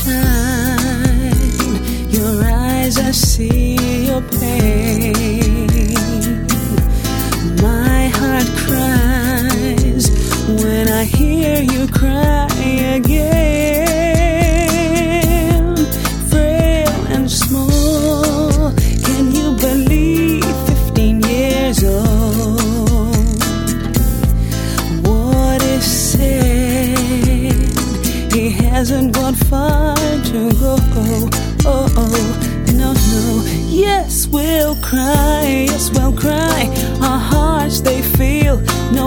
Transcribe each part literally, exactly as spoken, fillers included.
shine. Your eyes, I see your pain. My heart cries when I hear you cry again. Frail and small, can you believe fifteen years old? What is said, he hasn't gone far to go. Oh, oh, no, no. Yes, we'll cry, yes, we'll cry. Our hearts, they feel no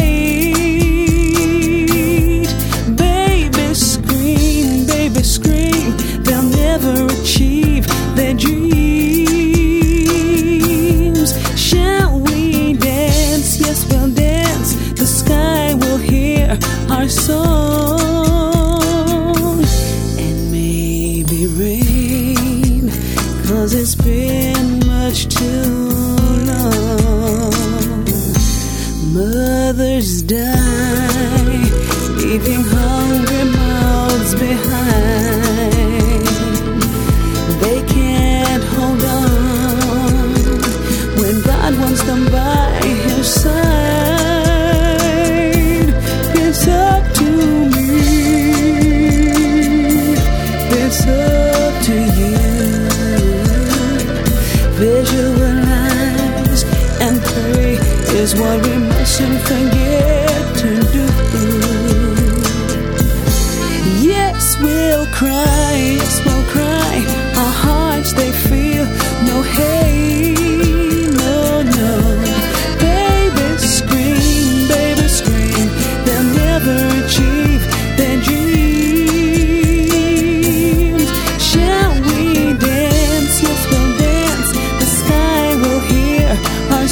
hate. Baby, scream, baby, scream. They'll never achieve their dreams. Shall we dance? Yes, we'll dance. The sky will hear our song. And maybe rain, 'cause it's been much too long. Mothers die, leaving hungry mouths behind. They can't hold on when God wants them by his side. It's up to me, it's up to you. Visualize and pray is what we mustn't forget to do. Yes, we'll cry, yes, we'll cry. Our hearts, they feel no hate, no, no. Baby, scream, baby, scream. They'll never achieve their dreams. Shall we dance? Yes, we'll dance. The sky will hear our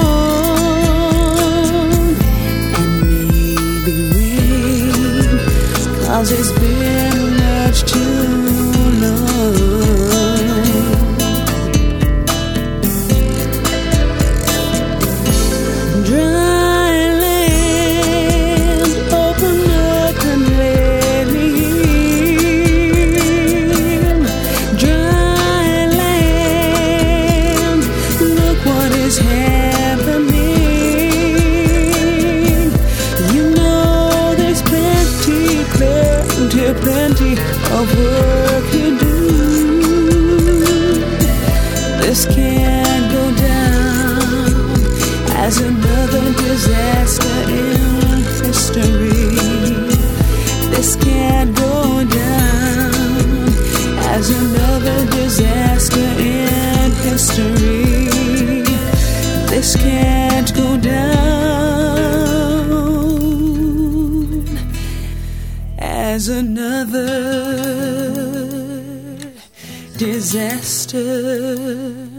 song. And maybe rain, 'cause it's been much too long. Dry land, open up and let me in. Dry land, look what is happening. You know there's plenty, plenty, plenty of work to do. This can't go down as another disaster in history. This can't go down as another disaster in history. This can't go down as another disaster